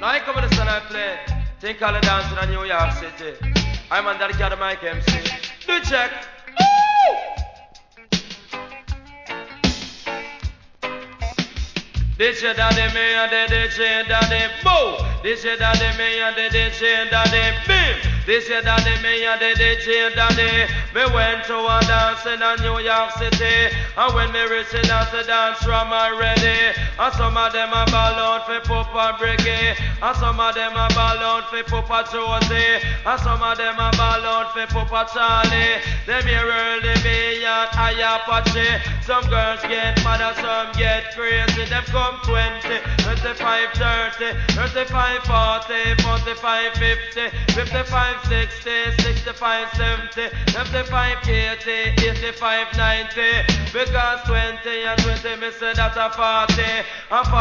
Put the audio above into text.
Now I come with the son I play. Think all the dancing in New York City. I'm on that cat Mike MC. Do check. This your daddy, me and the DJ daddy, boo. This your daddy, me and the DJ daddy, bim. This your daddy, me and the DJ daddy. Me went to a dance in a New York City, and when me reach the dance from already. And some of them a ball out for Papa Briggy, and some of them a ball out for Papa Josie, and some of them a ball out for Papa Charlie. Them here early me and I Apache. Some girls get mad and some get crazy. Them come 20, 25, 30, 35, 40, 45, 50, 55, 60, 65, 70, 75, 80, 85, 90. Because 20 and 20 me say that a 40.